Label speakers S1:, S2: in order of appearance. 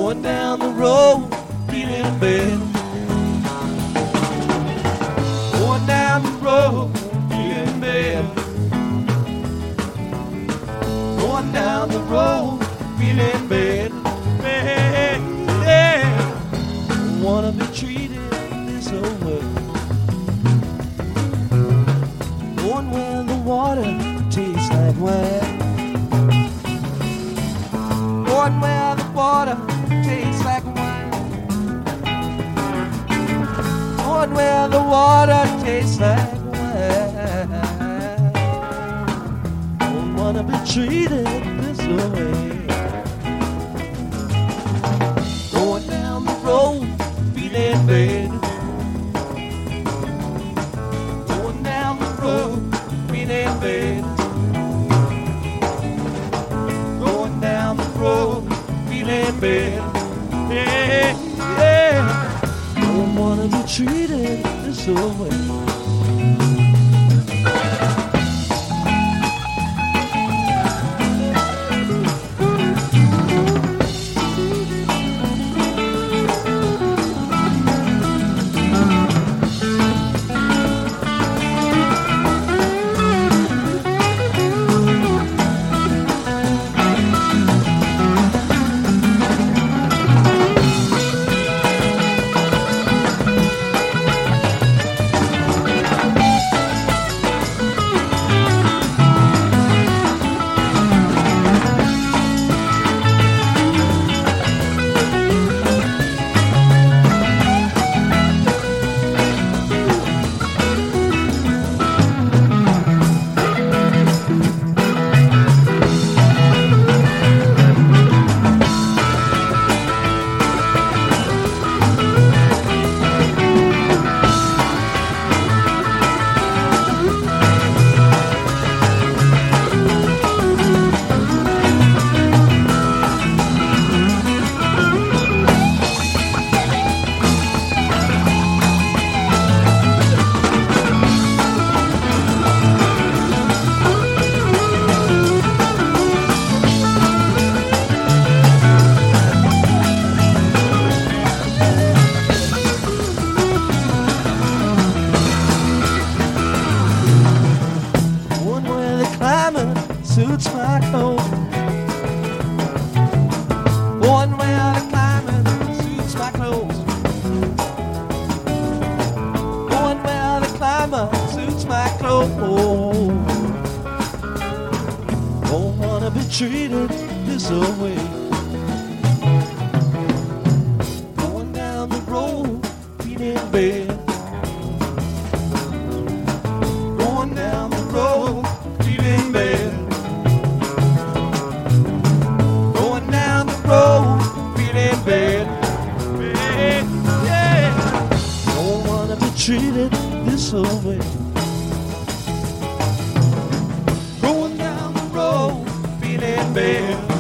S1: Going down the road, feeling bad. Going down the road, feeling bad. Going down the road, feeling bad. Bad, yeah. Don't wanna be treated this way. Going where the water tastes like wine. Going where the water tastes like wine. Going where the water tastes like wine. Don't wanna be treated this way. Going down the road, feeling bad. Going down the road, feeling bad. Going down the road, feeling bad. Yeah, yeah. Don't wanna be treated this way. Suits my clothes. One where the climate suits my clothes. One where the climate suits my clothes. Don't wanna be treated this way. Going down the road, feeling bad. Going down the road, feeling bad. Road, feeling bad, bad, yeah. Don't wanna be treated this way. Going down the road, feeling bad.